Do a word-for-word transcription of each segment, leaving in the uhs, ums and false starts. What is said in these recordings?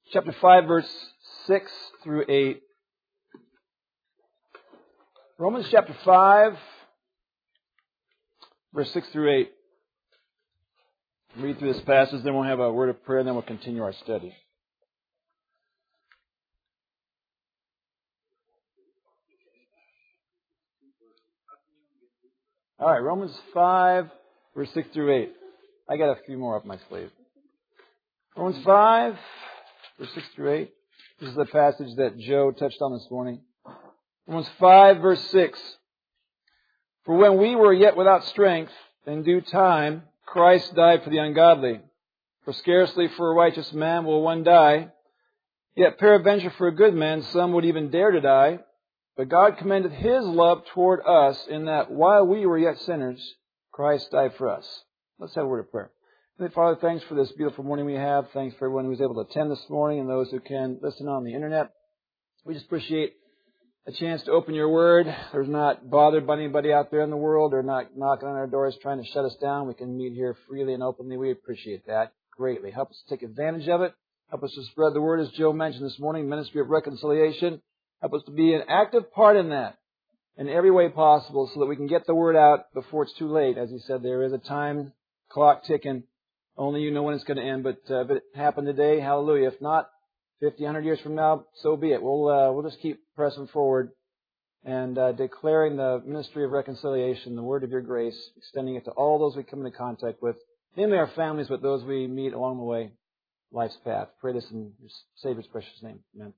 chapter five, verse six through eight. Romans chapter five, verse six through eight. Read through this passage, then we'll have a word of prayer, and then we'll continue our study. All right, Romans five, verse six through eight. I got a few more up my sleeve. Romans five, verse six through eight. This is the passage that Joe touched on this morning. Romans five, verse six. For when we were yet without strength, in due time, Christ died for the ungodly. For scarcely for a righteous man will one die, yet peradventure for a good man some would even dare to die. But God commended His love toward us in that while we were yet sinners, Christ died for us. Let's have a word of prayer. Heavenly Father, thanks for this beautiful morning we have. Thanks for everyone who was able to attend this morning and those who can listen on the internet. We just appreciate a chance to open your word. There's not bothered by anybody out there in the world or not knocking on our doors trying to shut us down. We can meet here freely and openly. We appreciate that greatly. Help us to take advantage of it. Help us to spread the word, as Joe mentioned this morning, ministry of reconciliation. Help us to be an active part in that in every way possible so that we can get the word out before it's too late. As he said, there is a time clock ticking. Only you know when it's going to end. But uh, if it happened today, hallelujah. If not, fifty, one hundred years from now, so be it. We'll uh, we'll just keep pressing forward and uh, declaring the ministry of reconciliation, the word of your grace, extending it to all those we come into contact with, namely our families, but those we meet along the way, life's path. Pray this in your Savior's precious name. Amen.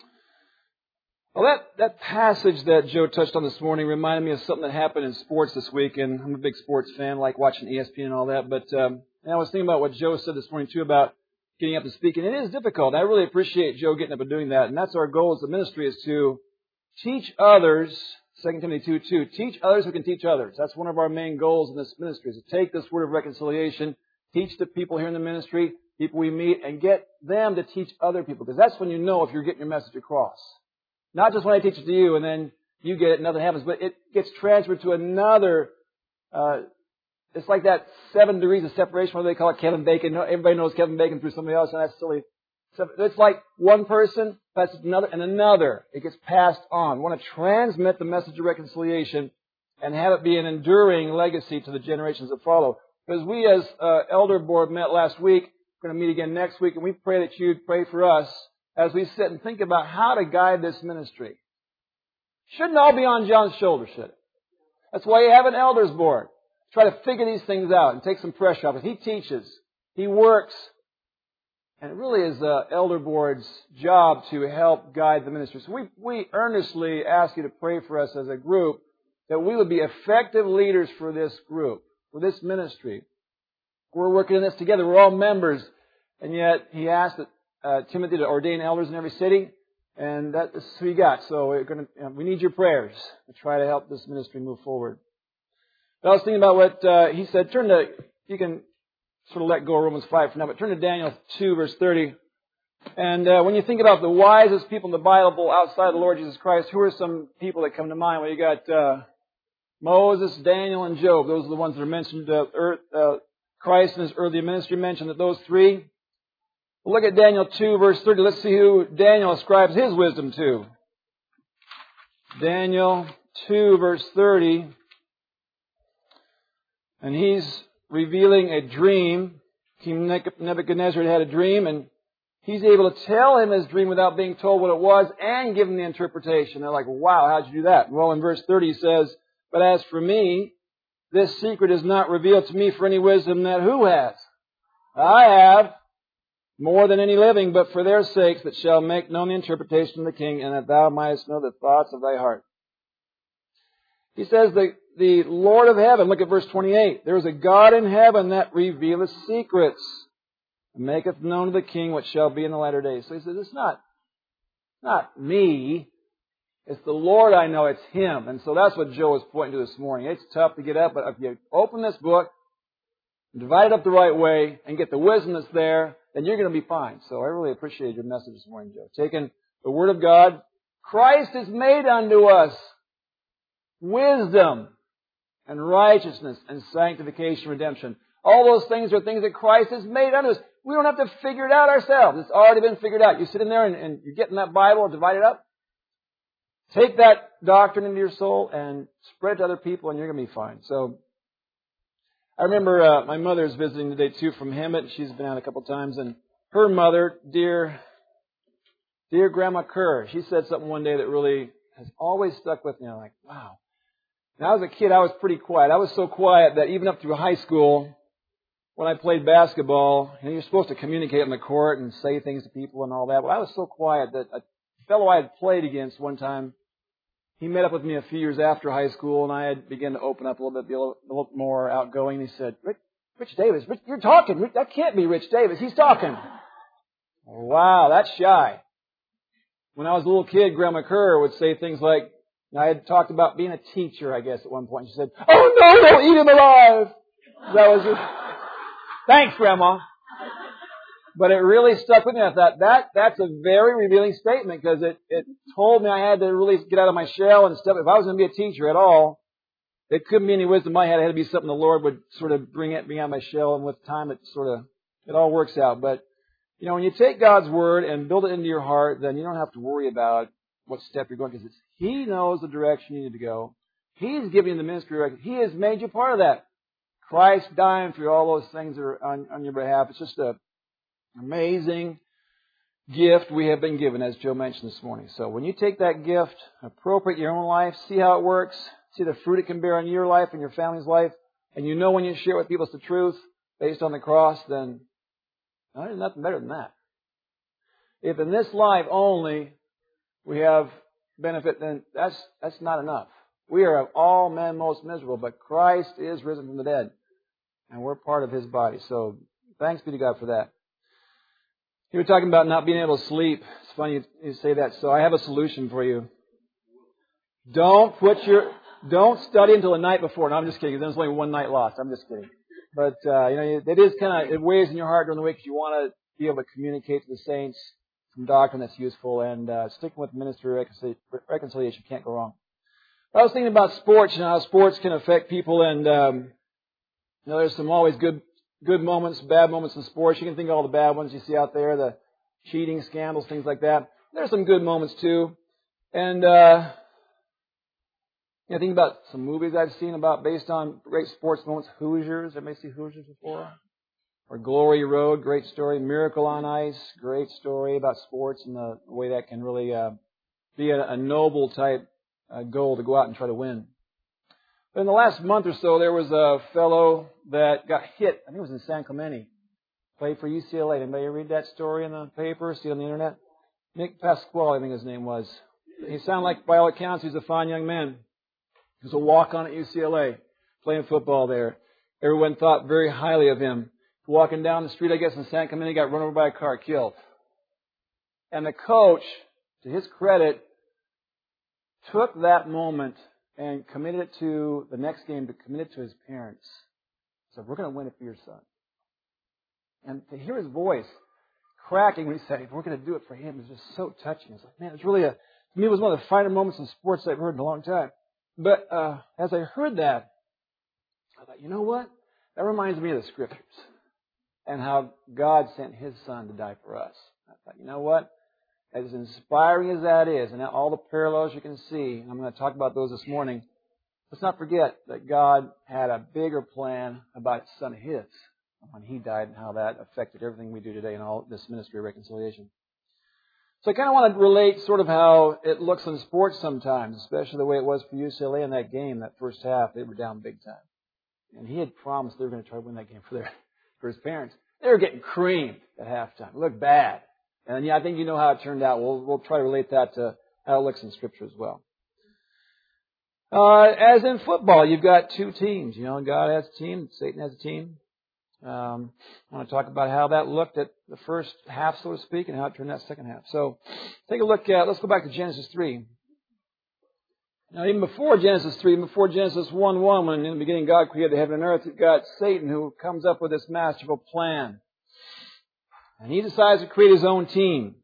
Well, that, that passage that Joe touched on this morning reminded me of something that happened in sports this week, and I'm a big sports fan, like watching E S P N and all that, but um, and I was thinking about what Joe said this morning, too, about getting up and speaking. It is difficult. I really appreciate Joe getting up and doing that, and that's our goal as a ministry, is to teach others, Second Timothy two two, teach others who can teach others. That's one of our main goals in this ministry, is to take this word of reconciliation, teach the people here in the ministry, people we meet, and get them to teach other people, because that's when you know if you're getting your message across. Not just when I teach it to you and then you get it and nothing happens, but it gets transferred to another. Uh, it's like that seven degrees of separation, what do they call it? Kevin Bacon. Everybody knows Kevin Bacon through somebody else, and that's silly. It's like one person, that's another, and another. It gets passed on. We want to transmit the message of reconciliation and have it be an enduring legacy to the generations that follow. Because we as uh, Elder Board met last week, we're going to meet again next week, and we pray that you'd pray for us as we sit and think about how to guide this ministry. Shouldn't all be on John's shoulders, should it? That's why you have an elders board. Try to figure these things out and take some pressure off it. He teaches. He works. And it really is the elder board's job to help guide the ministry. So we, we earnestly ask you to pray for us as a group, that we would be effective leaders for this group, for this ministry. We're working in this together. We're all members. And yet he asked that Uh, Timothy to ordain elders in every city, and that's who you got. So we're gonna, you know, we need your prayers to try to help this ministry move forward. But I was thinking about what uh, he said. Turn to, you can sort of let go of Romans five for now, but turn to Daniel two, verse thirty. And uh, when you think about the wisest people in the Bible outside of the Lord Jesus Christ, who are some people that come to mind? Well, you got uh, Moses, Daniel, and Job. Those are the ones that are mentioned. Uh, earth, uh, Christ in His earthly ministry mentioned that those three. We'll look at Daniel two, verse thirty. Let's see who Daniel ascribes his wisdom to. Daniel two, verse thirty. And he's revealing a dream. King Nebuchadnezzar had had a dream, and he's able to tell him his dream without being told what it was and give him the interpretation. They're like, wow, how'd you do that? Well, in verse thirty he says, but as for me, this secret is not revealed to me for any wisdom that who has? I have. More than any living, but for their sakes that shall make known the interpretation of the king, and that thou mightest know the thoughts of thy heart. He says, the, the Lord of heaven, look at verse twenty-eight, there is a God in heaven that revealeth secrets, and maketh known to the king what shall be in the latter days. So he says, it's not, not me, it's the Lord I know, it's Him. And so that's what Joe was pointing to this morning. It's tough to get up, but if you open this book, divide it up the right way, and get the wisdom that's there, then you're going to be fine. So I really appreciate your message this morning, Joe. Taking the Word of God, Christ is made unto us wisdom and righteousness and sanctification, redemption. All those things are things that Christ has made unto us. We don't have to figure it out ourselves. It's already been figured out. You sit in there and, and you get in that Bible and divide it up. Take that doctrine into your soul and spread it to other people, and you're going to be fine. So, I remember uh, my mother's visiting today too from Hemet. She's been out a couple of times, and her mother, dear, dear Grandma Kerr, she said something one day that really has always stuck with me. I'm like, wow. When I was a kid, I was pretty quiet. I was so quiet that even up through high school, when I played basketball, you know, you're supposed to communicate on the court and say things to people and all that. But I was so quiet that a fellow I had played against one time, he met up with me a few years after high school, and I had begun to open up a little bit, be a little, a little more outgoing. He said, Rich, Rich Davis, Rich, you're talking. Rich, that can't be Rich Davis. He's talking. Wow, that's shy. When I was a little kid, Grandma Kerr would say things like, I had talked about being a teacher, I guess, at one point. She said, oh no, they'll eat him alive. That was just, thanks, Grandma. But it really stuck with me. I thought, that, that's a very revealing statement, because it, it told me I had to really get out of my shell and stuff. If I was going to be a teacher at all, it couldn't be any wisdom I had. It had to be something the Lord would sort of bring it, me out of my shell, and with time it sort of, it all works out. But, you know, when you take God's Word and build it into your heart, then you don't have to worry about what step you're going, because it's, He knows the direction you need to go. He's giving you the ministry direction. He has made you part of that. Christ dying for all those things that are on, on your behalf. It's just a amazing gift we have been given, as Joe mentioned this morning. So when you take that gift, appropriate your own life, see how it works, see the fruit it can bear in your life and your family's life, and you know when you share with people it's the truth based on the cross, then no, there's nothing better than that. If in this life only we have benefit, then that's that's not enough. We are of all men most miserable, but Christ is risen from the dead, and we're part of His body. So thanks be to God for that. You were talking about not being able to sleep. It's funny you, you say that. So I have a solution for you. Don't put your, don't study until the night before. No, I'm just kidding. There's only one night lost. I'm just kidding. But, uh, you know, it is kind of, it weighs in your heart during the week because you want to be able to communicate to the saints some doctrine that's useful, and, uh, sticking with ministry reconciliation can't go wrong. I was thinking about sports and how sports can affect people, and, um, you know, there's some always good Good moments, bad moments in sports. You can think of all the bad ones you see out there, the cheating scandals, things like that. There's some good moments too. And, uh, you know, think about some movies I've seen about based on great sports moments. Hoosiers. Everybody see Hoosiers before? Or Glory Road, great story. Miracle on Ice, great story about sports and the way that can really, uh, be a, a noble type uh, goal to go out and try to win. In the last month or so, there was a fellow that got hit. I think it was in San Clemente. Played for U C L A. Anybody read that story in the paper? See it on the internet? Nick Pasquale, I think his name was. He sounded like, by all accounts, he was a fine young man. He was a walk-on at U C L A, playing football there. Everyone thought very highly of him. Walking down the street, I guess, in San Clemente, got run over by a car, killed. And the coach, to his credit, took that moment and committed it to the next game, to commit it to his parents. So we're going to win it for your son. And to hear his voice cracking when he said, we're going to do it for him, is just so touching. It's like, man, it's really a, to me, it was one of the finer moments in sports I've heard in a long time. But uh, as I heard that, I thought, you know what? That reminds me of the Scriptures and how God sent His Son to die for us. I thought, you know what? As inspiring as that is, and all the parallels you can see, and I'm going to talk about those this morning, let's not forget that God had a bigger plan about His Son, His, when He died, and how that affected everything we do today in all this ministry of reconciliation. So I kind of want to relate sort of how it looks in sports sometimes, especially the way it was for U C L A in that game, that first half. They were down big time. And He had promised they were going to try to win that game for their for His parents. They were getting creamed at halftime. It looked bad. And yeah, I think you know how it turned out. We'll we'll try to relate that to how it looks in Scripture as well. Uh, as in football, you've got two teams. You know, God has a team, Satan has a team. Um, I want to talk about how that looked at the first half, so to speak, and how it turned out second half. So, take a look at. Let's go back to Genesis three. Now, even before Genesis three, before Genesis one one, when in the beginning God created the heaven and earth, you've got Satan who comes up with this masterful plan. And he decides to create his own team.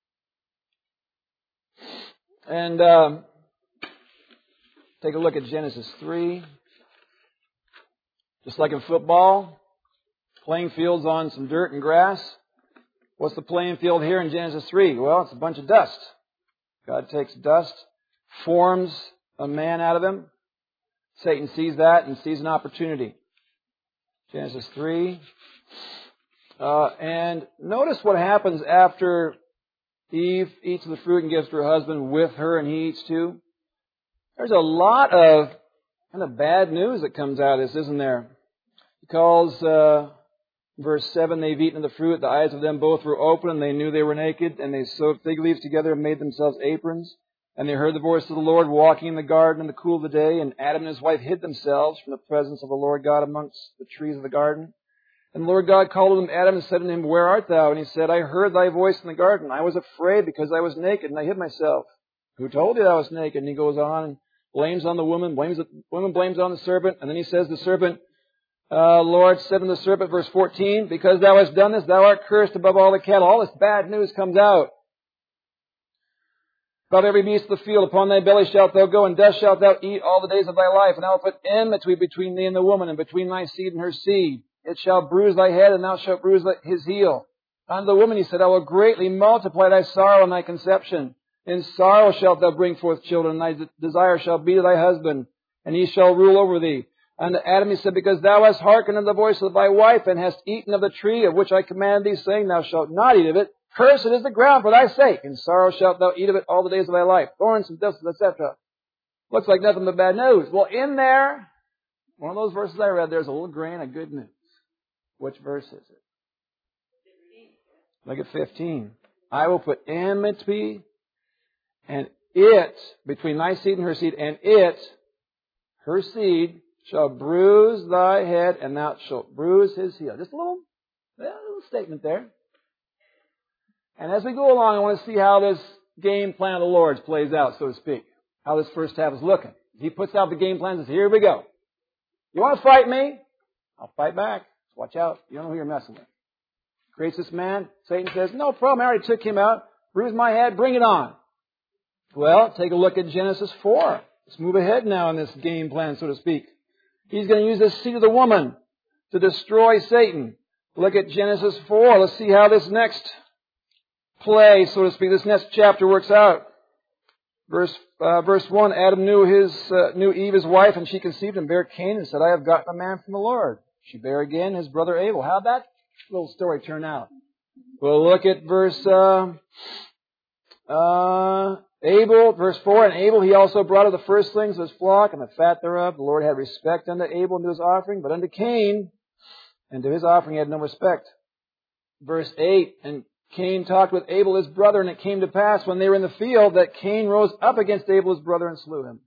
And um, take a look at Genesis three. Just like in football, playing field's on some dirt and grass. What's the playing field here in Genesis three? Well, it's a bunch of dust. God takes dust, forms a man out of him. Satan sees that and sees an opportunity. Genesis three. Uh, and notice what happens after Eve eats of the fruit and gives to her husband with her and he eats too. There's a lot of kind of bad news that comes out of this, isn't there? He calls, uh, verse seven, they've eaten of the fruit, the eyes of them both were open, and they knew they were naked, and they sewed fig leaves together and made themselves aprons. And they heard the voice of the Lord walking in the garden in the cool of the day, and Adam and his wife hid themselves from the presence of the Lord God amongst the trees of the garden. And the Lord God called to him, Adam, and said to him, Where art thou? And he said, I heard thy voice in the garden. I was afraid because I was naked, and I hid myself. Who told you that I was naked? And he goes on and blames on the woman, blames the woman blames on the serpent, and then he says, the serpent, uh, Lord said unto the serpent, verse fourteen, because thou hast done this, thou art cursed above all the cattle. All this bad news comes out. Above every beast of the field, upon thy belly shalt thou go, and dust shalt thou eat all the days of thy life. And I will put enmity between thee and the woman, and between thy seed and her seed. It shall bruise thy head, and thou shalt bruise his heel. Unto the woman he said, I will greatly multiply thy sorrow and thy conception. In sorrow shalt thou bring forth children, and thy desire shall be to thy husband, and he shall rule over thee. And to Adam he said, because thou hast hearkened unto the voice of thy wife, and hast eaten of the tree of which I commanded thee, saying, Thou shalt not eat of it. Cursed is the ground for thy sake. In sorrow shalt thou eat of it all the days of thy life. Thorns and thistles, et cetera. Looks like nothing but bad news. Well, in there, one of those verses I read, there's a little grain of good news. Which verse is it? Look at fifteen. I will put enmity and it, between thy seed and her seed, and it, her seed, shall bruise thy head, and thou shalt bruise his heel. Just a little, a little statement there. And as we go along, I want to see how this game plan of the Lord's plays out, so to speak. How this first half is looking. He puts out the game plan and says, here we go. You want to fight me? I'll fight back. Watch out. You don't know who you're messing with. Creates this man. Satan says, no problem. I already took him out. Bruised my head. Bring it on. Well, take a look at Genesis four. Let's move ahead now in this game plan, so to speak. He's going to use the seed of the woman to destroy Satan. Look at Genesis four. Let's see how this next play, so to speak, this next chapter works out. Verse uh, verse one, Adam knew his uh, knew Eve his wife, and she conceived and bare Cain, and said, I have gotten a man from the Lord. She bare again his brother Abel. How'd that little story turn out? Well, look at verse uh, uh, Abel, verse four. And Abel he also brought of the firstlings of his flock and the fat thereof. The Lord had respect unto Abel and to his offering, but unto Cain and to his offering he had no respect. Verse eight. And Cain talked with Abel his brother, and it came to pass when they were in the field that Cain rose up against Abel his brother and slew him.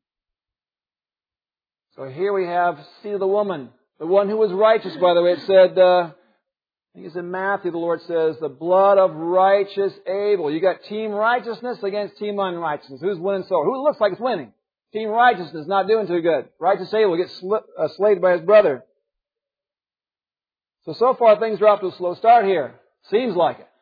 So here we have seed of the woman, the one who was righteous, by the way. It said, uh, I think it's in Matthew, the Lord says, the blood of righteous Abel. You got team righteousness against team unrighteousness. Who's winning so? Who looks like it's winning? Team righteousness not doing too good. Righteous Abel gets sl- uh, slayed by his brother. So, so far things are off to a slow start here. Seems like it.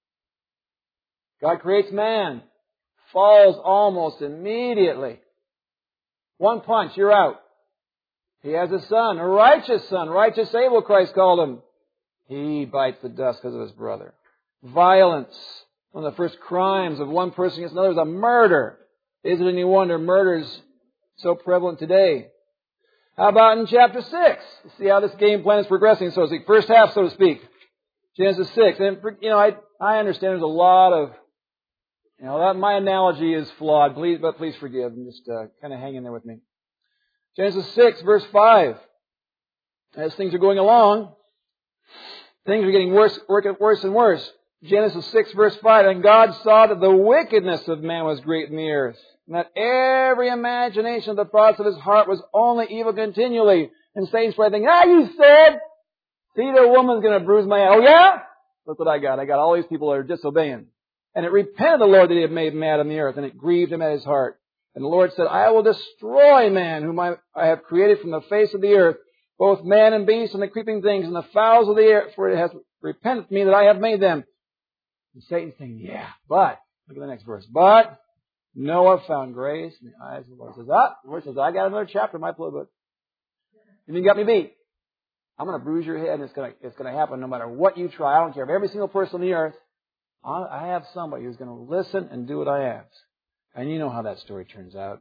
God creates man. Falls almost immediately. One punch, you're out. He has a son, a righteous son. Righteous Abel, Christ called him. He bites the dust because of his brother. Violence. One of the first crimes of one person against another is a murder. Is it any wonder murder is so prevalent today? How about in chapter six? Let's see how this game plan is progressing, so to speak. First half, so to speak. Genesis six. And, you know, I, I understand there's a lot of, you know, that my analogy is flawed, please, but please forgive. I'm just uh, kind of hanging there with me. Genesis six, verse five. As things are going along, things are getting worse, worse and worse. Genesis six, verse five. And God saw that the wickedness of man was great in the earth, and that every imagination of the thoughts of his heart was only evil continually. And Satan's probably thinking, ah, you said, see, the woman's going to bruise my head. Oh, yeah? Look what I got. I got all these people that are disobeying. And it repented the Lord that he had made mad on the earth, and it grieved him at his heart. And the Lord said, I will destroy man, whom I, I have created from the face of the earth, both man and beast, and the creeping things, and the fowls of the air, for it has repented me that I have made them. And Satan's saying, yeah, but, look at the next verse, but Noah found grace in the eyes of the Lord. Says, ah, the Lord says, I got another chapter in my playbook. You mean you got me beat? I'm going to bruise your head, and it's going to, it's going to happen no matter what you try. I don't care if every single person on the earth, I have somebody who's going to listen and do what I ask. And you know how that story turns out.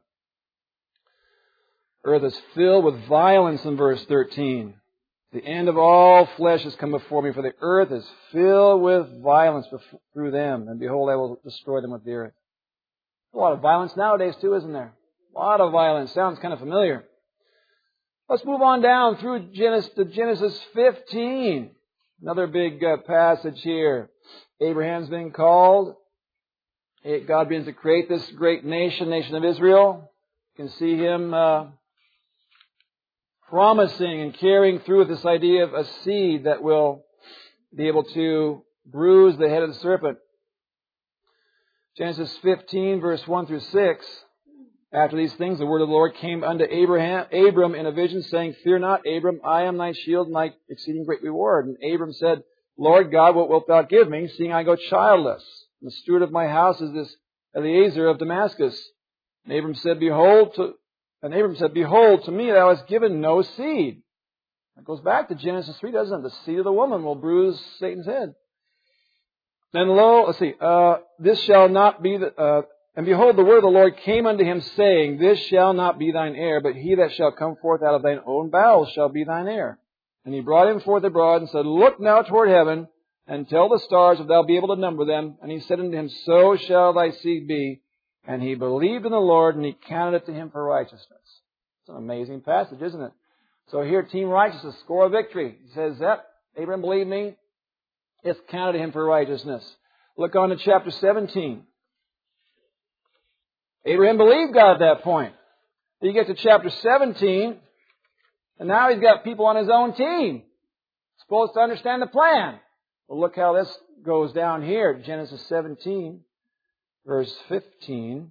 Earth is filled with violence in verse thirteen. The end of all flesh has come before me, for the earth is filled with violence through them. And behold, I will destroy them with the earth. A lot of violence nowadays too, isn't there? A lot of violence. Sounds kind of familiar. Let's move on down through Genesis to Genesis fifteen. Another big uh, passage here. Abraham's being called. God begins to create this great nation, nation of Israel. You can see him uh, promising and carrying through with this idea of a seed that will be able to bruise the head of the serpent. Genesis fifteen, verse one through six. After these things, the word of the Lord came unto Abraham, Abram in a vision, saying, Fear not, Abram, I am thy shield and thy exceeding great reward. And Abram said, Lord God, what wilt thou give me, seeing I go childless? And the steward of my house is this Eliezer of Damascus. And Abram said, Behold, to, and Abram said, Behold, to me thou hast given no seed. That goes back to Genesis three, doesn't it? The seed of the woman will bruise Satan's head. Then lo, let's see, uh, this shall not be the, uh, and behold, the word of the Lord came unto him, saying, This shall not be thine heir, but he that shall come forth out of thine own bowels shall be thine heir. And he brought him forth abroad, and said, Look now toward heaven, and tell the stars, if thou be able to number them. And he said unto him, So shall thy seed be. And he believed in the Lord, and he counted it to him for righteousness. It's an amazing passage, isn't it? So here, Team Righteousness, score a victory. He says, Yep, Abraham believed me. It's counted to him for righteousness. Look on to chapter seventeen. Abraham believed God at that point. You get to chapter seventeen, and now he's got people on his own team, supposed to understand the plan. Well, look how this goes down here. Genesis seventeen, verse fifteen.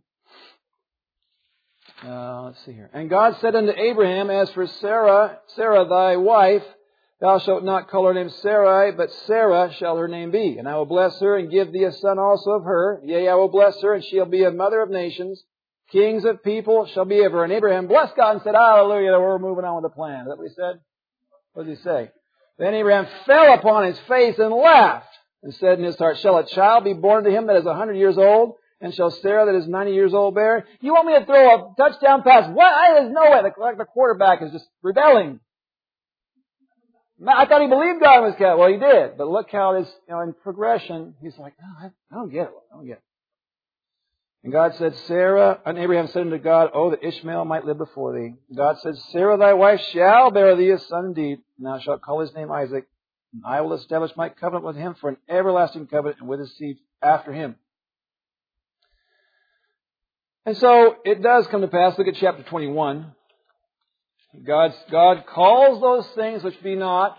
Uh, let's see here. And God said unto Abraham, As for Sarah, Sarah thy wife, thou shalt not call her name Sarai, but Sarah shall her name be. And I will bless her, and give thee a son also of her. Yea, I will bless her, and she shall be a mother of nations. Kings of people shall be of her. And Abraham blessed God and said, Hallelujah, we're moving on with the plan. Is that what he said? What did he say? Then Abraham fell upon his face and laughed, and said in his heart, Shall a child be born to him that is a hundred years old? And shall Sarah that is ninety years old bear? You want me to throw a touchdown pass? What? I, there's no way. The, the quarterback is just rebelling. I thought he believed God was cat. Well, he did. But look how this, you know, in progression, he's like, no, I, I don't get it. I don't get it. And God said, Sarah, and Abraham said unto God, Oh, that Ishmael might live before thee. And God said, Sarah thy wife shall bear thee a son indeed, and thou shalt call his name Isaac. And I will establish my covenant with him for an everlasting covenant, and with his seed after him. And so it does come to pass. Look at chapter twenty-one. God, God calls those things which be not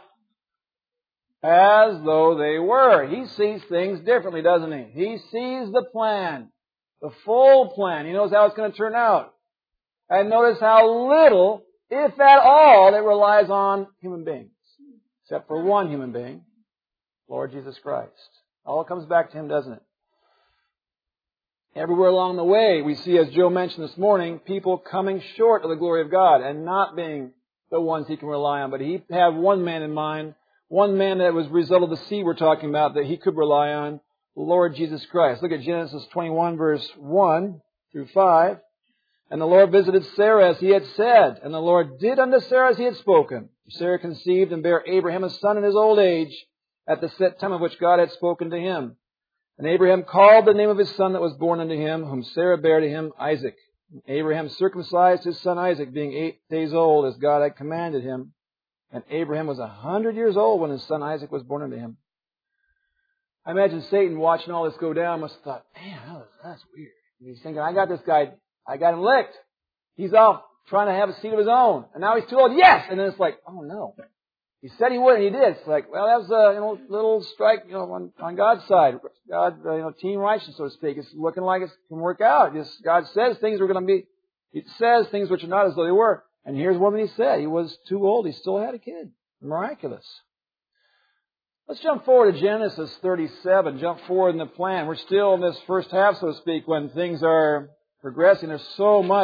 as though they were. He sees things differently, doesn't he? He sees the plan, the full plan. He knows how it's going to turn out. And notice how little, if at all, it relies on human beings. Except for one human being, Lord Jesus Christ. All comes back to Him, doesn't it? Everywhere along the way, we see, as Joe mentioned this morning, people coming short of the glory of God and not being the ones He can rely on. But He had one man in mind, one man that was the result of the seed we're talking about that He could rely on, the Lord Jesus Christ. Look at Genesis twenty-one, verse one through five. And the Lord visited Sarah as He had said, and the Lord did unto Sarah as He had spoken. Sarah conceived and bare Abraham a son in his old age, at the set time of which God had spoken to him. And Abraham called the name of his son that was born unto him, whom Sarah bare to him, Isaac. And Abraham circumcised his son Isaac, being eight days old, as God had commanded him. And Abraham was a hundred years old when his son Isaac was born unto him. I imagine Satan watching all this go down must have thought, man, that was, that's weird. And he's thinking, I got this guy, I got him licked. He's off trying to have a seed of his own. And now he's too old. Yes! And then it's like, oh no. He said he would, and he did. It's like, well, that was a you know, little strike, you know, on, on God's side. God, uh, you know, team righteous, so to speak. It's looking like it can work out. Just, God says things are going to be, He says things which are not as though they were. And here's what He said. He was too old. He still had a kid. Miraculous. Let's jump forward to Genesis thirty-seven. Jump forward in the plan. We're still in this first half, so to speak, when things are progressing. There's so much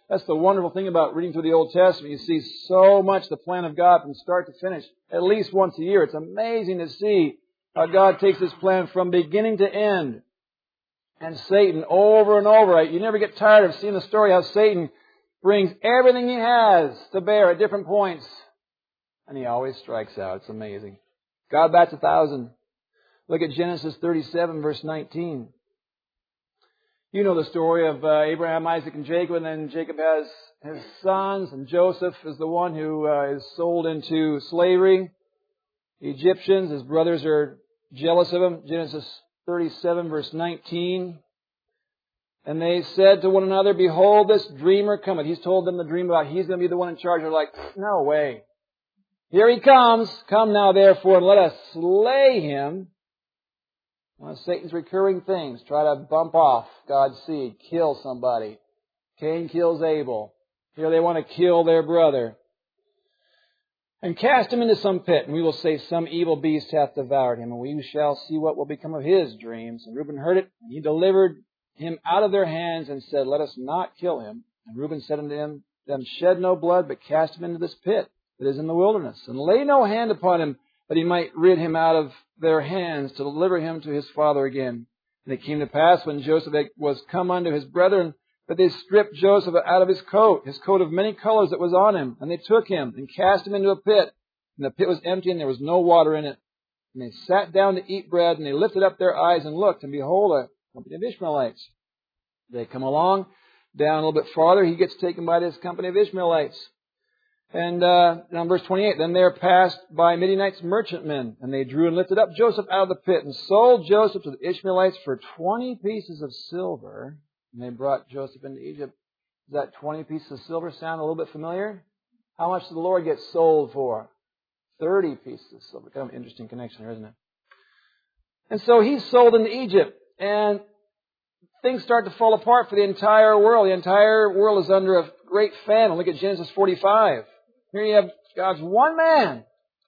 That's the wonderful thing about reading through the Old Testament. You see so much the plan of God from start to finish, at least once a year. It's amazing to see how God takes His plan from beginning to end. And Satan, over and over, you never get tired of seeing the story how Satan brings everything he has to bear at different points. And he always strikes out. It's amazing. God bats a thousand. Look at Genesis thirty-seven, verse nineteen. You know the story of uh, Abraham, Isaac, and Jacob, and then Jacob has his sons, and Joseph is the one who uh, is sold into slavery. The Egyptians, his brothers are jealous of him. Genesis thirty-seven, verse nineteen. And they said to one another, behold, this dreamer cometh. He's told them the dream about he's going to be the one in charge. They're like, no way. Here he comes. Come now, therefore, and let us slay him. One of Satan's recurring things. Try to bump off God's seed. Kill somebody. Cain kills Abel. Here they want to kill their brother. And cast him into some pit, and we will say some evil beast hath devoured him, and we shall see what will become of his dreams. And Reuben heard it, and he delivered him out of their hands, and said, let us not kill him. And Reuben said unto them, them shed no blood, but cast him into this pit that is in the wilderness, and lay no hand upon him, that he might rid him out of their hands, to deliver him to his father again. And it came to pass, when Joseph was come unto his brethren, that they stripped Joseph out of his coat, his coat of many colors that was on him. And they took him, and cast him into a pit. And the pit was empty, and there was no water in it. And they sat down to eat bread, and they lifted up their eyes and looked, and behold, a company of Ishmaelites. They come along, down a little bit farther, he gets taken by this company of Ishmaelites. And uh, now verse twenty-eight, then there passed by Midianites merchantmen, and they drew and lifted up Joseph out of the pit, and sold Joseph to the Ishmaelites for twenty pieces of silver. And they brought Joseph into Egypt. Does that twenty pieces of silver sound a little bit familiar? How much did the Lord get sold for? thirty pieces of silver. Kind of an interesting connection here, isn't it? And so he's sold into Egypt, and things start to fall apart for the entire world. The entire world is under a great famine. Look at Genesis forty-five. Here you have God's one man.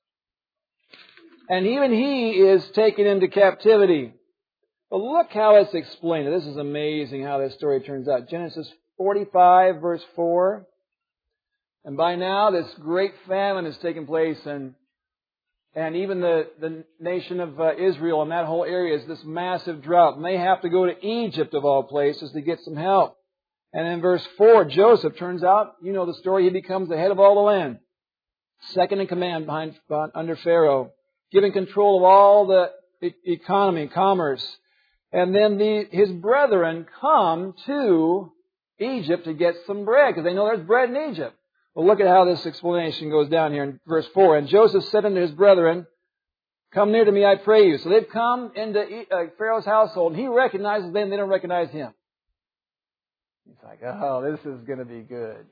And even he is taken into captivity. But look how it's explained. This is amazing how this story turns out. Genesis forty-five, verse four. And by now, this great famine has taken place, and and even the, the nation of uh, Israel and that whole area is this massive drought. And they have to go to Egypt, of all places, to get some help. And in verse four, Joseph, turns out, you know the story, he becomes the head of all the land. Second in command behind under Pharaoh. Given control of all the e- economy, commerce. And then the, his brethren come to Egypt to get some bread, because they know there's bread in Egypt. Well, look at how this explanation goes down here in verse four. And Joseph said unto his brethren, come near to me, I pray you. So they've come into uh, Pharaoh's household, and he recognizes them, they don't recognize him. He's like, oh, this is going to be good.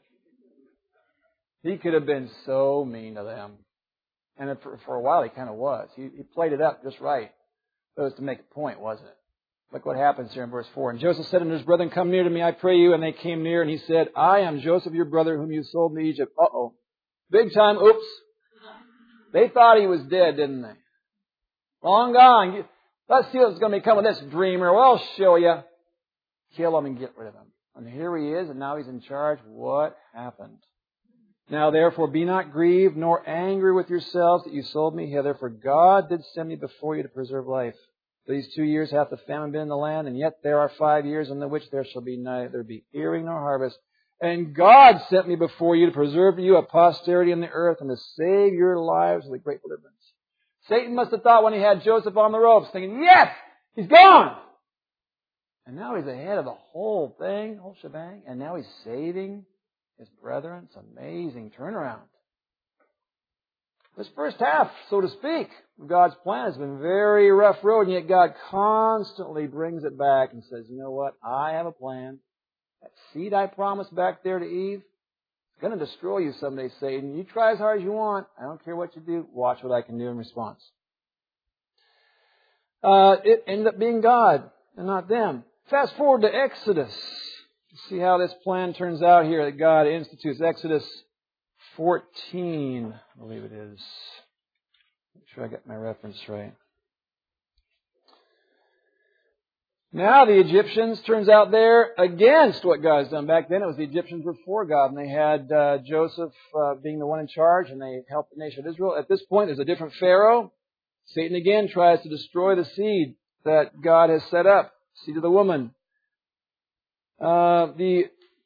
He could have been so mean to them. And for, for a while he kind of was. He, he played it up just right. It was to make a point, wasn't it? Look what happens here in verse four. And Joseph said unto his brethren, come near to me, I pray you. And they came near, and he said, I am Joseph, your brother, whom you sold into Egypt. Uh-oh. Big time, oops. They thought he was dead, didn't they? Long gone. Let's see what's going to become of this dreamer. Well, I'll show you. Kill him and get rid of him. And here he is, and now he's in charge. What happened? Now therefore be not grieved, nor angry with yourselves that you sold me hither, for God did send me before you to preserve life. These two years hath the famine been in the land, and yet there are five years in the which there shall be neither be earing nor harvest. And God sent me before you to preserve you a posterity in the earth, and to save your lives with a great deliverance. Satan must have thought when he had Joseph on the ropes, thinking, yes, he's gone. And now he's ahead of the whole thing, whole shebang, and now he's saving his brethren. It's an amazing turnaround. This first half, so to speak, of God's plan has been very rough road, and yet God constantly brings it back and says, you know what? I have a plan. That seed I promised back there to Eve, it's going to destroy you someday, Satan. You try as hard as you want. I don't care what you do. Watch what I can do in response. Uh, it ended up being God and not them. Fast forward to Exodus. See how this plan turns out here that God institutes. Exodus fourteen, I believe it is. Make sure I got my reference right. Now the Egyptians, turns out they're against what God's done. Back then it was the Egyptians were for God, and they had uh, Joseph uh, being the one in charge, and they helped the nation of Israel. At this point, there's a different Pharaoh. Satan again tries to destroy the seed that God has set up, seed of the woman. Uh, the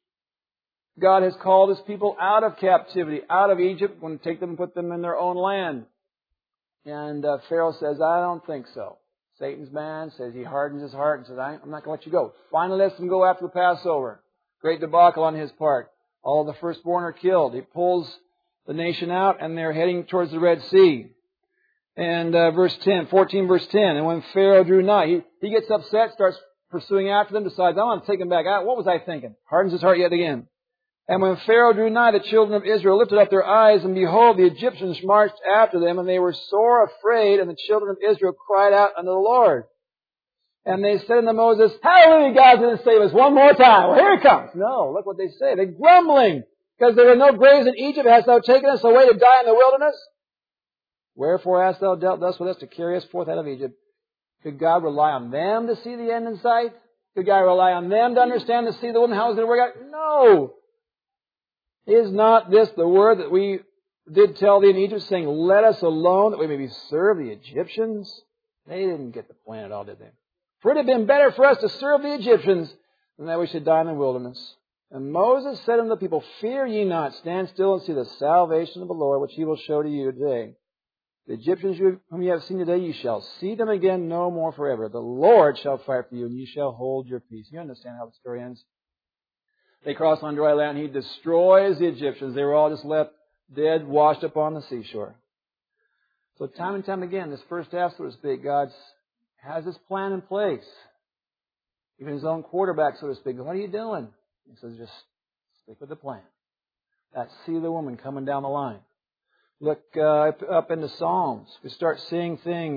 God has called His people out of captivity, out of Egypt, going to take them and put them in their own land. And uh, Pharaoh says, I don't think so. Satan's man says he hardens his heart and says, I'm not going to let you go. Finally lets them go after the Passover. Great debacle on his part. All the firstborn are killed. He pulls the nation out and they're heading towards the Red Sea. And uh, verse ten, fourteen verse ten, and when Pharaoh drew nigh, he, he gets upset, starts pursuing after them, decides, I want to take them back out. What was I thinking? Hardens his heart yet again. And when Pharaoh drew nigh, the children of Israel lifted up their eyes, and behold, the Egyptians marched after them, and they were sore afraid, and the children of Israel cried out unto the Lord. And they said unto Moses, hallelujah, God's going to save us one more time. Well, here it comes. No, look what they say. They're grumbling, because there were no graves in Egypt. Hast thou taken us away to die in the wilderness? Wherefore hast thou dealt thus with us to carry us forth out of Egypt? Could God rely on them to see the end in sight? Could God rely on them to understand, to see the woman, how it's going to work out? No. Is not this the word that we did tell thee in Egypt, saying, let us alone, that we may serve the Egyptians? They didn't get the plan at all, did they? For it had been better for us to serve the Egyptians than that we should die in the wilderness. And Moses said unto the people, fear ye not, stand still and see the salvation of the Lord, which He will show to you today. The Egyptians whom ye have seen today, ye shall see them again no more forever. The Lord shall fight for you, and ye shall hold your peace. You understand how the story ends? They cross on dry land. He destroys the Egyptians. They were all just left dead, washed upon the seashore. So time and time again, this first half, so to speak, God has His plan in place. Even His own quarterback, so to speak. What are you doing? He says, just stick with the plan. That seed of the woman coming down the line. Look uh, up into Psalms. We start seeing things.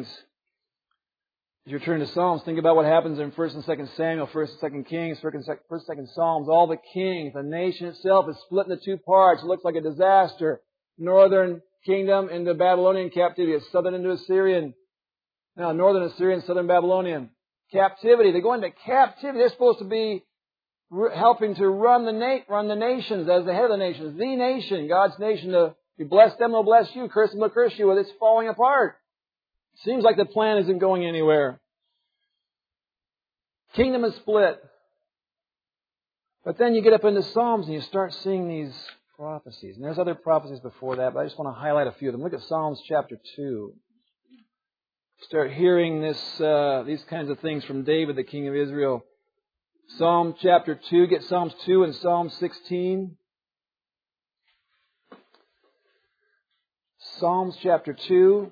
As you turn to Psalms, think about what happens in First and Second Samuel, First and Second Kings, First and Second Psalms. All the kings, the nation itself is split into two parts. It looks like a disaster. Northern kingdom into Babylonian captivity. Southern into Assyrian. Now, Northern Assyrian, Southern Babylonian. Captivity. They go into captivity. They're supposed to be helping to run the na- run the nations as the head of the nations. The nation, God's nation. To you bless them, they'll bless you. Curse them, they'll curse you. Well, it's falling apart. Seems like the plan isn't going anywhere. Kingdom is split. But then you get up into Psalms and you start seeing these prophecies. And there's other prophecies before that, but I just want to highlight a few of them. Look at Psalms chapter two. Start hearing this, uh, these kinds of things from David, the king of Israel. Psalm chapter two. Get Psalms two and Psalm sixteen. Psalms chapter two.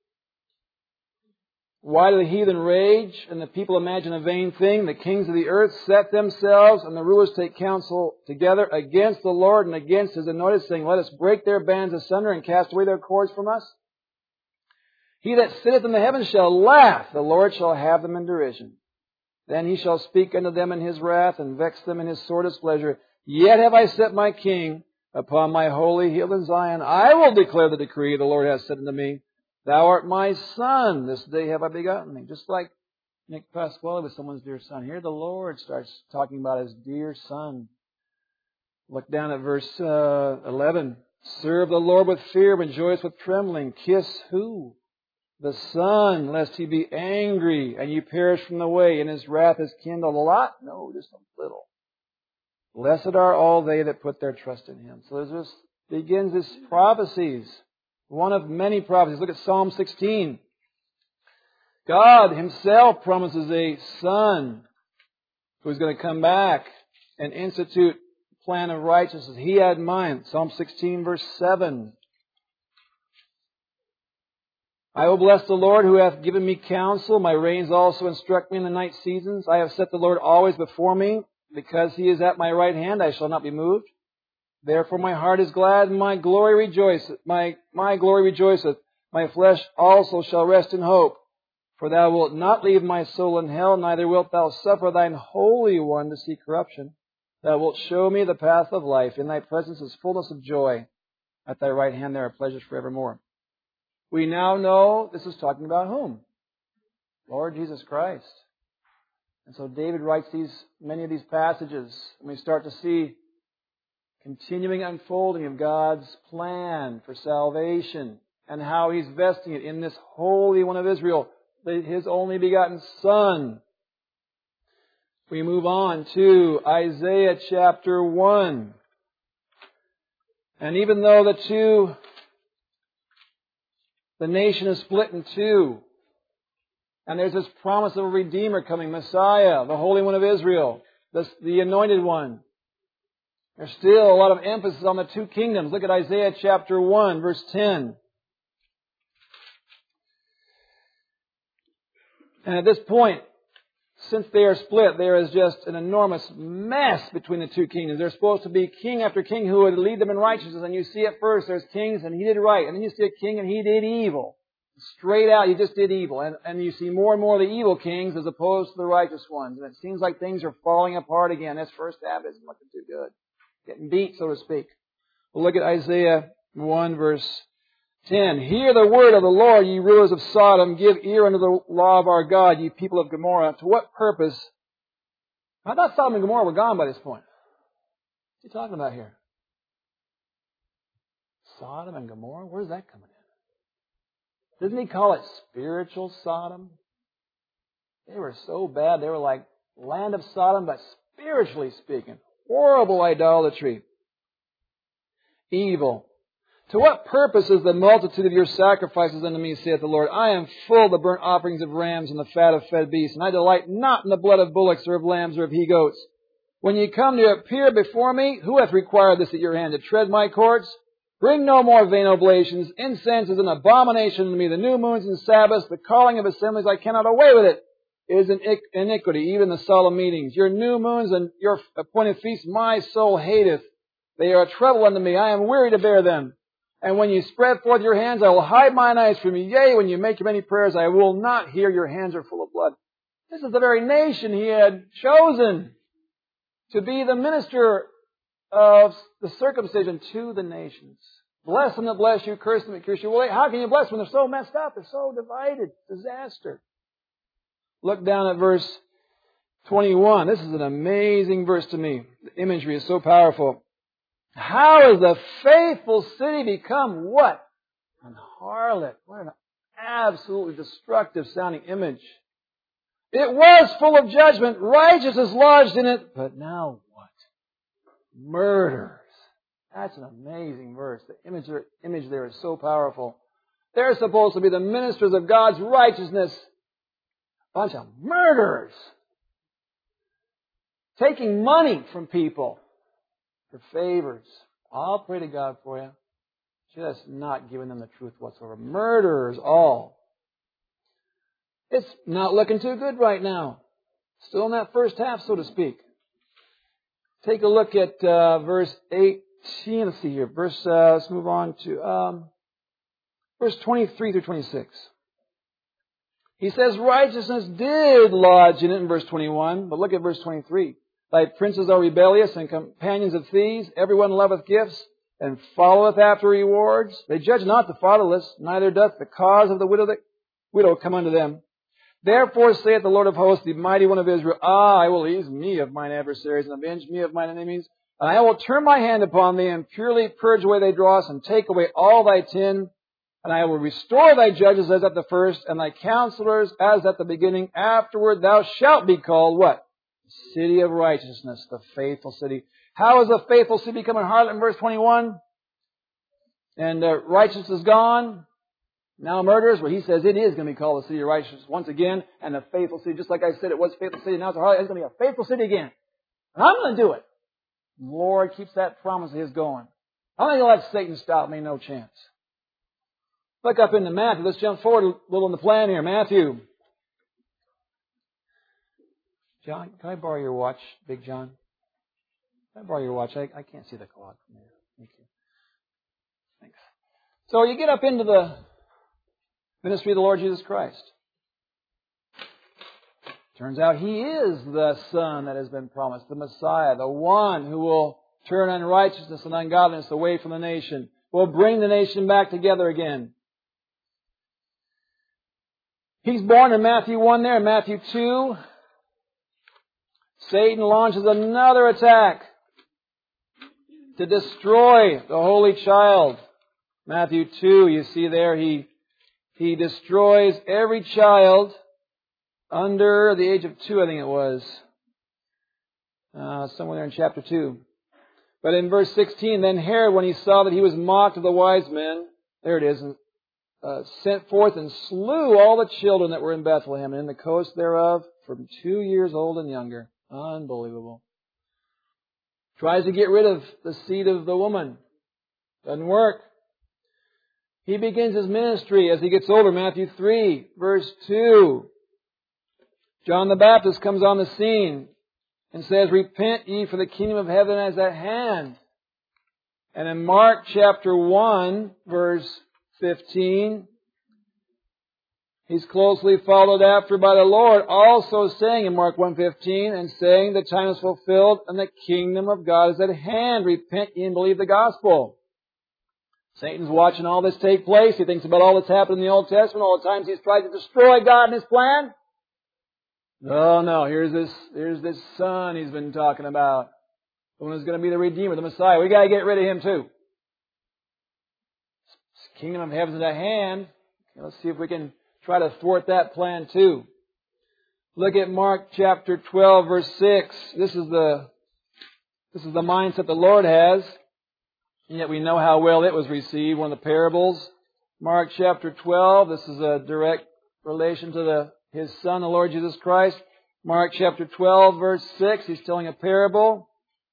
Why do the heathen rage and the people imagine a vain thing? The kings of the earth set themselves and the rulers take counsel together against the Lord and against His anointed, saying, let us break their bands asunder and cast away their cords from us. He that sitteth in the heavens shall laugh. The Lord shall have them in derision. Then He shall speak unto them in His wrath and vex them in His sore displeasure. Yet have I set my king upon my holy hill in Zion. I will declare the decree the Lord hath said unto me. Thou art my son, this day have I begotten thee. Just like Nick Pasquale was someone's dear son. Here the Lord starts talking about His dear son. Look down at verse uh, eleven. Serve the Lord with fear, rejoice with trembling. Kiss who? The Son, lest He be angry and you perish from the way, and His wrath is kindled. A lot? No, just a little. Blessed are all they that put their trust in Him. So this begins this prophecies. One of many prophecies. Look at Psalm sixteen. God Himself promises a Son who's going to come back and institute a plan of righteousness He had in mind. Psalm sixteen verse seven. I will bless the Lord who hath given me counsel. My reins also instruct me in the night seasons. I have set the Lord always before me. Because He is at my right hand, I shall not be moved. Therefore my heart is glad, and my glory rejoiceth. My, my glory rejoiceth. My flesh also shall rest in hope. For Thou wilt not leave my soul in hell, neither wilt Thou suffer Thine Holy One to see corruption. Thou wilt show me the path of life. In Thy presence is fullness of joy. At Thy right hand there are pleasures forevermore. We now know this is talking about whom? Lord Jesus Christ. And so David writes these many of these passages, and we start to see continuing unfolding of God's plan for salvation and how He's vesting it in this Holy One of Israel, His only begotten Son. We move on to Isaiah chapter one. And even though the two, the nation is split in two, and there's this promise of a Redeemer coming, Messiah, the Holy One of Israel, the, the Anointed One, there's still a lot of emphasis on the two kingdoms. Look at Isaiah chapter one, verse ten. And at this point, since they are split, there is just an enormous mess between the two kingdoms. There's supposed to be king after king who would lead them in righteousness. And you see at first there's kings and he did right. And then you see a king and he did evil. Straight out, he just did evil. And, and you see more and more of the evil kings as opposed to the righteous ones. And it seems like things are falling apart again. This first half isn't looking too good. Getting beat, so to speak. We'll look at Isaiah one, verse ten. Hear the word of the Lord, ye rulers of Sodom. Give ear unto the law of our God, ye people of Gomorrah. To what purpose? I thought Sodom and Gomorrah were gone by this point. What's he talking about here? Sodom and Gomorrah? Where's that coming in? Doesn't he call it spiritual Sodom? They were so bad. They were like land of Sodom, but spiritually speaking. Horrible idolatry. Evil. To what purpose is the multitude of your sacrifices unto me, saith the Lord? I am full of the burnt offerings of rams and the fat of fed beasts, and I delight not in the blood of bullocks or of lambs or of he-goats. When ye come to appear before me, who hath required this at your hand, to tread my courts? Bring no more vain oblations. Incense is an abomination to me. The new moons and Sabbaths, the calling of assemblies, I cannot away with it. It is an iniquity, even the solemn meetings. Your new moons and your appointed feasts, my soul hateth. They are a trouble unto me. I am weary to bear them. And when you spread forth your hands, I will hide mine eyes from you. Yea, when you make many prayers, I will not hear. Your hands are full of blood. This is the very nation he had chosen to be the minister of the circumcision to the nations. Bless them that bless you, curse them that curse you. Well, how can you bless when they're so messed up? They're so divided. Disaster. Look down at verse twenty-one. This is an amazing verse to me. The imagery is so powerful. How has the faithful city become what? An harlot. What an absolutely destructive sounding image. It was full of judgment. Righteousness lodged in it. But now what? Murders. That's an amazing verse. The image there, image there is so powerful. They're supposed to be the ministers of God's righteousness. A bunch of murderers. Taking money from people for favors. I'll pray to God for you. Just not giving them the truth whatsoever. Murderers all. It's not looking too good right now. Still in that first half, so to speak. Take a look at uh, verse eighteen. Let's see here. Verse. Uh, let's move on to um, verse twenty-three through twenty-six. He says, righteousness did lodge in it in verse twenty-one. But look at verse twenty-three. Thy princes are rebellious and companions of thieves. Everyone loveth gifts and followeth after rewards. They judge not the fatherless, neither doth the cause of the widow, the widow come unto them. Therefore saith the Lord of hosts, the mighty one of Israel, Ah, I will ease me of mine adversaries and avenge me of mine enemies. And I will turn my hand upon thee and purely purge away thy dross and take away all thy tin. And I will restore thy judges as at the first and thy counselors as at the beginning. Afterward thou shalt be called what? City of righteousness, the faithful city. How is the faithful city become a harlot in verse twenty-one? And uh, righteousness is gone. Now murderers. Well, he says it is going to be called the city of righteousness once again. And the faithful city, just like I said, it was a faithful city. Now it's a harlot. It's going to be a faithful city again. And I'm going to do it. The Lord keeps that promise of His going. I don't think He'll let Satan stop me. No chance. Look up into Matthew. Let's jump forward a little in the plan here. Matthew. John, can I borrow your watch, Big John? Can I borrow your watch? I, I can't see the clock from here. Thank you. Thanks. So you get up into the ministry of the Lord Jesus Christ. Turns out He is the Son that has been promised, the Messiah, the one who will turn unrighteousness and ungodliness away from the nation, will bring the nation back together again. He's born in Matthew one there, in Matthew two. Satan launches another attack to destroy the Holy Child. Matthew two, you see there, he, he destroys every child under the age of two, I think it was. Uh, somewhere there in chapter two. But in verse sixteen, then Herod, when he saw that he was mocked of the wise men, there it is, uh, sent forth and slew all the children that were in Bethlehem and in the coast thereof from two years old and younger. Unbelievable. Tries to get rid of the seed of the woman. Doesn't work. He begins his ministry as he gets older. Matthew three, verse two. John the Baptist comes on the scene and says, repent ye, for the kingdom of heaven is at hand. And in Mark chapter one, verse fifteen, he's closely followed after by the Lord, also saying in Mark one fifteen, and saying, the time is fulfilled and the kingdom of God is at hand. Repent ye and believe the gospel. Satan's watching all this take place. He thinks about all that's happened in the Old Testament, all the times he's tried to destroy God and His plan. Oh no, here's this, here's this son he's been talking about. The one who's going to be the Redeemer, the Messiah. We got to get rid of him too. Kingdom of heaven is at hand. Let's see if we can try to thwart that plan too. Look at Mark chapter twelve, verse six. This is the, this is the mindset the Lord has. And yet we know how well it was received. One of the parables. Mark chapter twelve. This is a direct relation to the His Son, the Lord Jesus Christ. Mark chapter twelve, verse six. He's telling a parable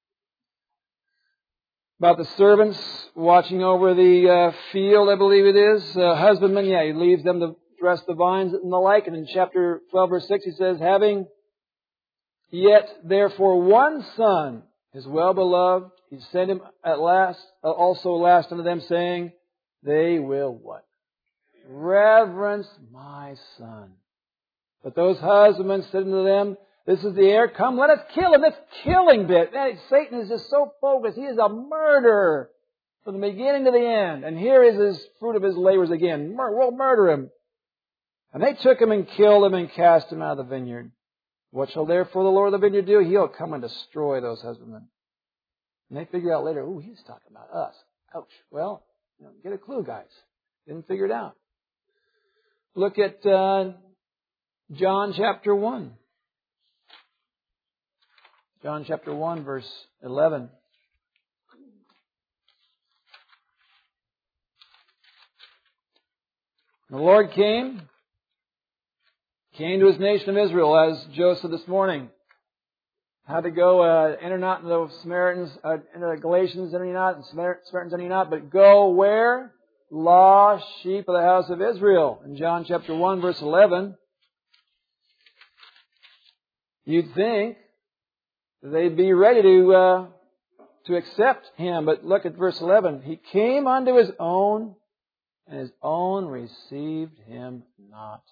about the servants watching over the uh, field, I believe it is. Uh, husbandman, yeah, he leaves them to dress the vines and the like. And in chapter twelve, verse six, he says, having yet therefore one son, his well-beloved, he sent him at last, uh, also last unto them, saying, they will what? Reverence my son. But those husbands said unto them, this is the heir. Come, let us kill him. This killing bit. Man, Satan is just so focused. He is a murderer from the beginning to the end. And here is his fruit of his labors again. We'll murder him. And they took him and killed him and cast him out of the vineyard. What shall therefore the Lord of the vineyard do? He'll come and destroy those husbandmen. And they figure out later, ooh, he's talking about us. Ouch. Well, you know, get a clue, guys. Didn't figure it out. Look at uh, John chapter one. John chapter one, verse eleven. The Lord came, came to His nation of Israel, as Joseph this morning had to go, uh, enter not into the Samaritans, uh, into the Galatians, enter ye not, and Samaritans enter ye not, but go where? Lost sheep of the house of Israel. In John chapter one, verse eleven, you'd think they'd be ready to uh, to accept Him. But look at verse eleven. He came unto His own, and His own received Him not.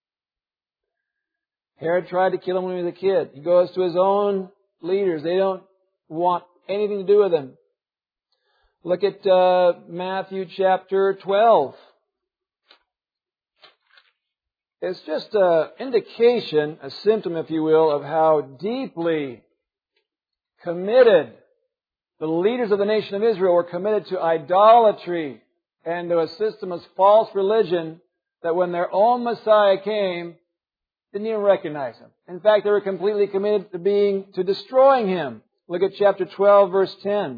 Herod tried to kill Him when he was a kid. He goes to his own leaders. They don't want anything to do with Him. Look at uh, Matthew chapter twelve. It's just an indication, a symptom, if you will, of how deeply committed the leaders of the nation of Israel were committed to idolatry and to a system of false religion that when their own Messiah came, didn't even recognize Him. In fact, they were completely committed to being, to destroying Him. Look at chapter twelve, verse ten.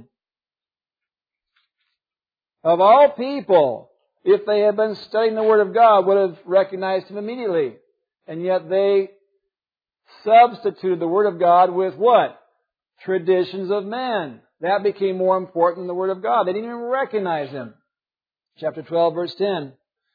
Of all people, if they had been studying the Word of God, would have recognized Him immediately. And yet they substituted the Word of God with what? Traditions of men. That became more important than the Word of God. They didn't even recognize Him. Chapter twelve, verse ten.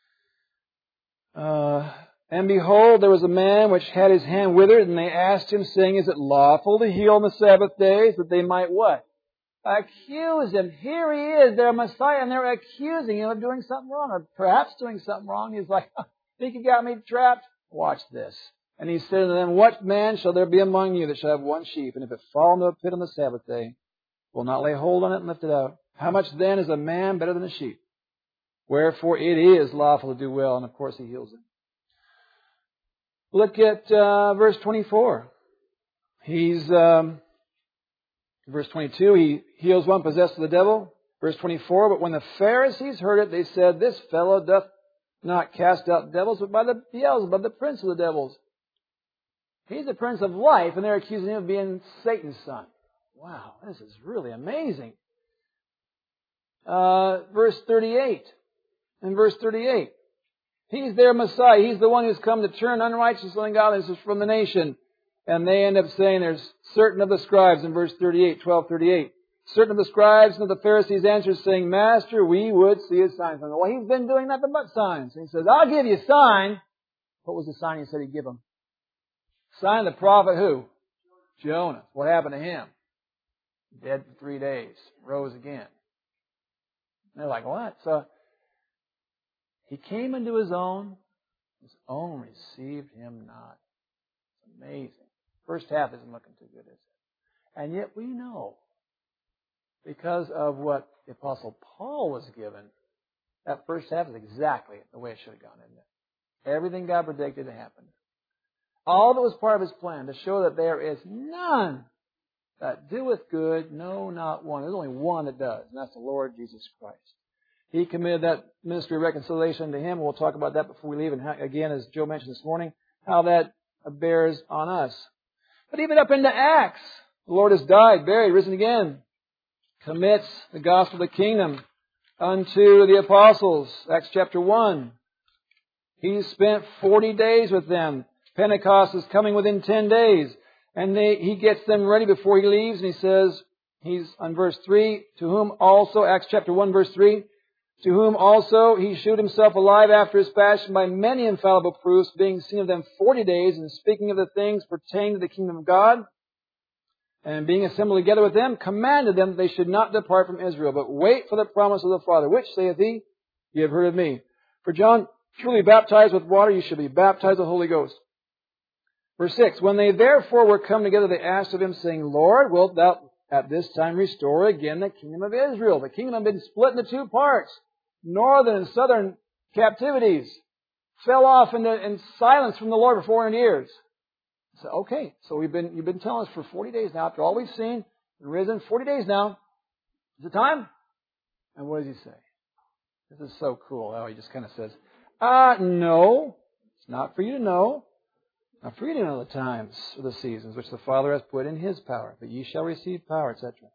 Uh, and behold, there was a man which had his hand withered, and they asked him, saying, is it lawful to heal on the Sabbath days? That they might what? Accuse Him. Here He is, their Messiah, and they're accusing Him of doing something wrong, or perhaps doing something wrong. He's like, think you got me trapped? Watch this. And He said to them, what man shall there be among you that shall have one sheep, and if it fall into a pit on the Sabbath day, will not lay hold on it and lift it out? How much then is a man better than a sheep? Wherefore it is lawful to do well, and of course He heals it. Look at uh, verse twenty-four. He's, um, verse twenty-two, he heals one possessed of the devil. Verse twenty-four, but when the Pharisees heard it, they said, this fellow doth not cast out devils, but by the Beelzebub, the prince of the devils. He's the prince of life, and they're accusing him of being Satan's son. Wow, this is really amazing. Uh, verse thirty-eight. In verse thirty-eight. He's their Messiah. He's the one who's come to turn unrighteousness and ungodliness from the nation. And they end up saying there's certain of the scribes in verse thirty-eight, twelve thirty-eight. Certain of the scribes and of the Pharisees answered, saying, Master, we would see a sign from him. Well, he's been doing nothing but signs. And he says, I'll give you a sign. What was the sign he said he'd give him? Sign of the prophet who? Jonah. What happened to him? Dead for three days. Rose again. And they're like, what? So he came into his own. His own received him not. It's amazing. First half isn't looking too good, is it? And yet we know, because of what the Apostle Paul was given, that first half is exactly the way it should have gone, isn't it? Everything God predicted to happen. All that was part of His plan to show that there is none that doeth good, no, not one. There's only one that does, and that's the Lord Jesus Christ. He committed that ministry of reconciliation to Him. We'll talk about that before we leave. And how, again, as Joe mentioned this morning, how that bears on us. But even up into Acts, the Lord has died, buried, risen again. Commits the gospel of the kingdom unto the apostles. Acts chapter one. He spent forty days with them. Pentecost is coming within ten days. And they, he gets them ready before he leaves. And he says, he's on verse three, to whom also, Acts chapter one verse three, to whom also he shewed himself alive after his passion by many infallible proofs, being seen of them forty days, and speaking of the things pertaining to the kingdom of God. And being assembled together with them, commanded them that they should not depart from Israel, but wait for the promise of the Father, which saith he, ye have heard of me. For John truly baptized with water, you shall be baptized with the Holy Ghost. Verse six, when they therefore were come together, they asked of him, saying, Lord, wilt thou at this time restore again the kingdom of Israel? The kingdom had been split into two parts, northern and southern captivities. Fell off into in silence from the Lord for four hundred years. So, okay, so we've been, you've been telling us for forty days now, after all we've seen, and risen, forty days now. Is it time? And what does he say? This is so cool how he just kind of says, uh, no, it's not for you to know. Not for you to know the times or the seasons which the Father has put in His power, but ye shall receive power, et cetera.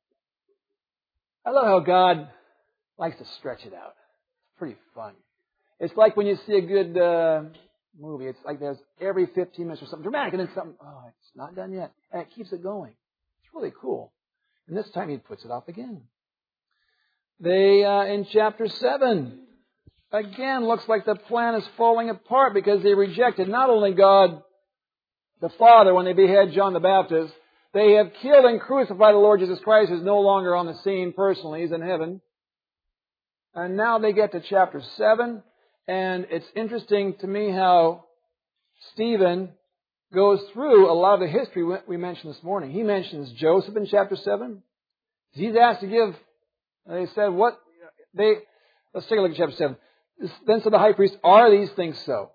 I love how God likes to stretch it out. It's pretty fun. It's like when you see a good uh, movie. It's like there's every fifteen minutes or something dramatic, and then something, oh, it's not done yet. And it keeps it going. It's really cool. And this time He puts it off again. They, uh, in chapter seven, again, looks like the plan is falling apart because they rejected not only God the Father when they behead John the Baptist. They have killed and crucified the Lord Jesus Christ, who's no longer on the scene personally. He's in heaven. And now they get to chapter seven. And it's interesting to me how Stephen goes through a lot of the history we mentioned this morning. He mentions Joseph in chapter seven. He's asked to give, they said, what, they, let's take a look at chapter seven. Then said the high priest, are these things so?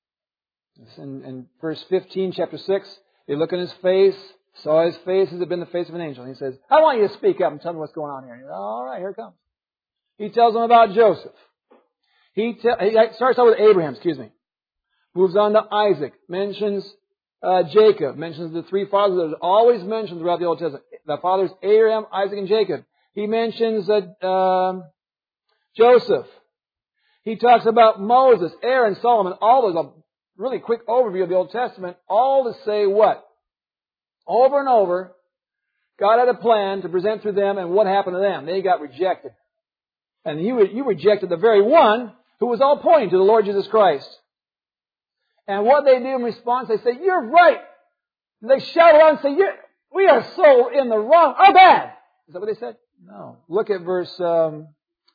In, in verse fifteen, chapter six, they look in his face, saw his face as it had been the face of an angel. And he says, I want you to speak up and tell me what's going on here. And he says, all right, here it comes. He tells them about Joseph. He, te- he starts out with Abraham, excuse me. Moves on to Isaac. Mentions uh, Jacob. Mentions the three fathers that are always mentioned throughout the Old Testament. The fathers Abraham, Isaac, and Jacob. He mentions uh, uh, Joseph. He talks about Moses, Aaron, Solomon, all those. A really quick overview of the Old Testament. All to say what? Over and over, God had a plan to present through them, and what happened to them? They got rejected. And you, you rejected the very one who was all pointing to the Lord Jesus Christ. And what they do in response, they say, you're right. And they shout around and say, you're, we are so in the wrong. Our bad. Is that what they said? No. Look at verse, um,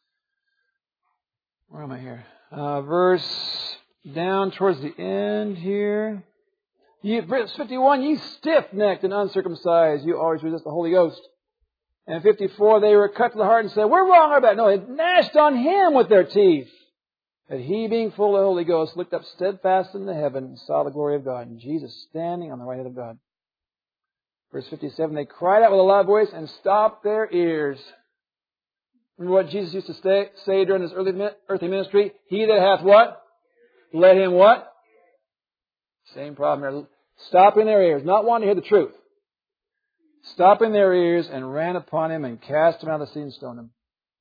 where am I here? Uh, verse down towards the end here. Ye, verse fifty-one, ye stiff-necked and uncircumcised, you always resist the Holy Ghost. And fifty-four, they were cut to the heart and said, we're wrong, our bad. No, they gnashed on Him with their teeth. That He, being full of the Holy Ghost, looked up steadfast into heaven and saw the glory of God, and Jesus standing on the right hand of God. Verse fifty-seven, they cried out with a loud voice and stopped their ears. Remember what Jesus used to say, say during his early, earthly ministry? He that hath what? Let him what? Same problem here. Stopping their ears, not wanting to hear the truth. Stopping their ears and ran upon him and cast him out of the sea and stoned him.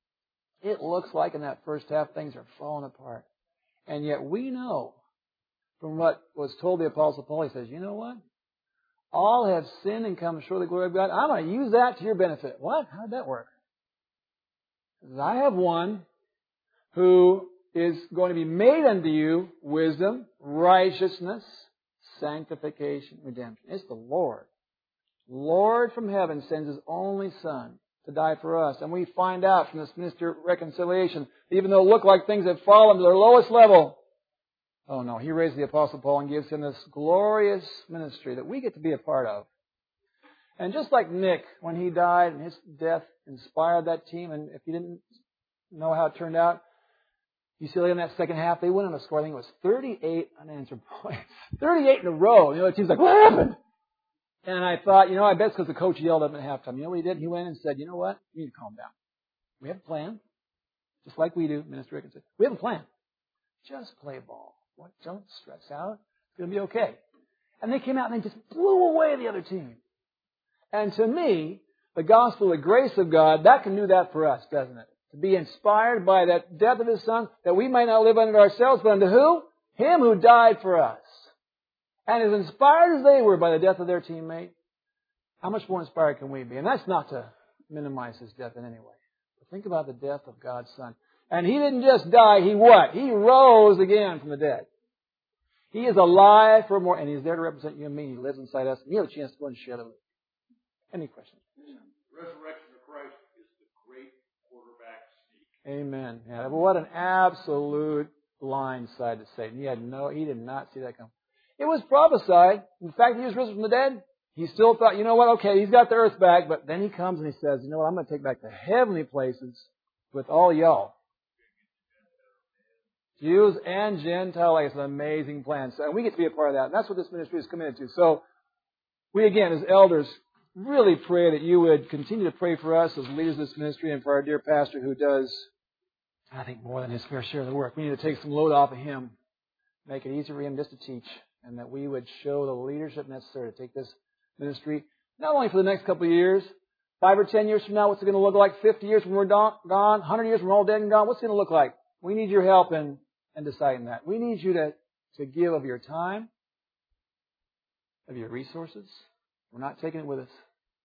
It looks like in that first half things are falling apart. And yet we know from what was told the Apostle Paul, he says, you know what? All have sinned and come short of the glory of God. I'm going to use that to your benefit. What? How did that work? Because I have one who is going to be made unto you wisdom, righteousness, sanctification, redemption. It's the Lord. Lord from heaven sends His only Son to die for us. And we find out from this ministry of reconciliation, even though it looked like things had fallen to their lowest level, oh no, He raised the Apostle Paul and gives him this glorious ministry that we get to be a part of. And just like Nick, when he died and his death inspired that team, and if you didn't know how it turned out, you see, like in that second half, they went on a score. I think it was thirty-eight unanswered points. thirty-eight in a row. You know, the team's like, what happened? And I thought, you know, I bet it's because the coach yelled at him at halftime. You know what he did? He went and said, you know what? We need to calm down. We have a plan. Just like we do, Minister Rick said. We have a plan. Just play ball. What? Don't stress out. It's going to be okay. And they came out and they just blew away the other team. And to me, the gospel, the grace of God, that can do that for us, doesn't it? To be inspired by that death of His Son, that we might not live unto ourselves, but unto who? Him who died for us. And as inspired as they were by the death of their teammate, how much more inspired can we be? And that's not to minimize His death in any way. But think about the death of God's Son. And He didn't just die, He what? He rose again from the dead. He is alive for more, and He's there to represent you and me. He lives inside us, and you have a chance to go and share that with you. Any questions? Resurrection of Christ is the great quarterback sneak. Amen. Yeah, but what an absolute blindside to Satan. He had no, he did not see that coming. It was prophesied. In fact, He was risen from the dead. He still thought, you know what, okay, He's got the earth back, but then He comes and He says, you know what, I'm going to take back the heavenly places with all y'all. Jews and Gentiles. It's an amazing plan. So, and we get to be a part of that. And that's what this ministry is committed to. So, we again, as elders, really pray that you would continue to pray for us as leaders of this ministry and for our dear pastor who does, I think, more than his fair share of the work. We need to take some load off of him, make it easier for him just to teach, and that we would show the leadership necessary to take this ministry, not only for the next couple of years, five or ten years from now, what's it going to look like? Fifty years when we're gone, one hundred years when we're all dead and gone, what's it going to look like? We need your help in, in deciding that. We need you to, to give of your time, of your resources. We're not taking it with us.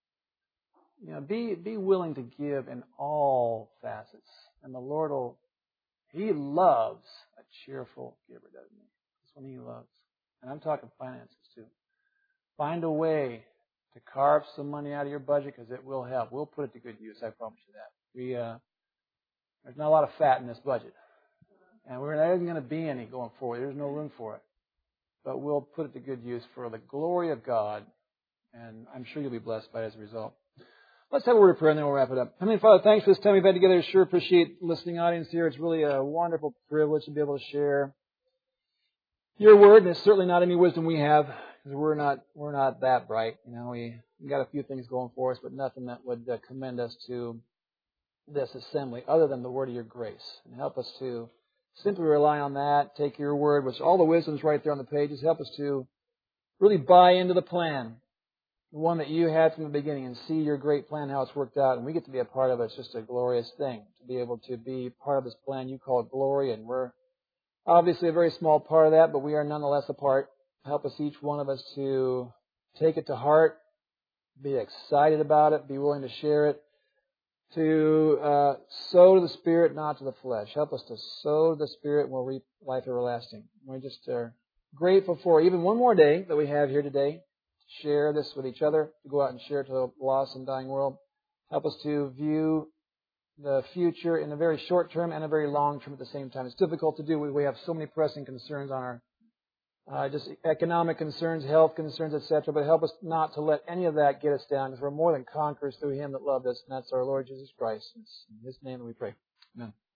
You know, be be willing to give in all facets. And the Lord will, He loves a cheerful giver, doesn't He? That's what He loves. And I'm talking finances too. Find a way to carve some money out of your budget because it will help. We'll put it to good use, I promise you that. We uh, there's not a lot of fat in this budget. And we're not even going to be any going forward. There's no room for it. But we'll put it to good use for the glory of God. And I'm sure you'll be blessed by it as a result. Let's have a word of prayer and then we'll wrap it up. Heavenly Father, thanks for this time we've had together. I sure appreciate the listening audience here. It's really a wonderful privilege to be able to share your word. And it's certainly not any wisdom we have because we're not we're not that bright. You know, we we got a few things going for us, but nothing that would uh, commend us to this assembly other than the word of your grace. And help us to simply rely on that. Take your word, which all the wisdom's right there on the pages. Help us to really buy into the plan. The one that you had from the beginning, and see your great plan, how it's worked out, and we get to be a part of it. It's just a glorious thing to be able to be part of this plan. You call it glory, and we're obviously a very small part of that, but we are nonetheless a part. Help us, each one of us, to take it to heart, be excited about it, be willing to share it, to uh, sow to the Spirit, not to the flesh. Help us to sow to the Spirit, and we'll reap life everlasting. We're just uh, grateful for even one more day that we have here today. Share this with each other, to go out and share it to the lost and dying world. Help us to view the future in a very short term and a very long term at the same time. It's difficult to do. We, we have so many pressing concerns on our uh, just economic concerns, health concerns, et cetera. But help us not to let any of that get us down, because we're more than conquerors through Him that loved us, and that's our Lord Jesus Christ. It's in His name that we pray. Amen.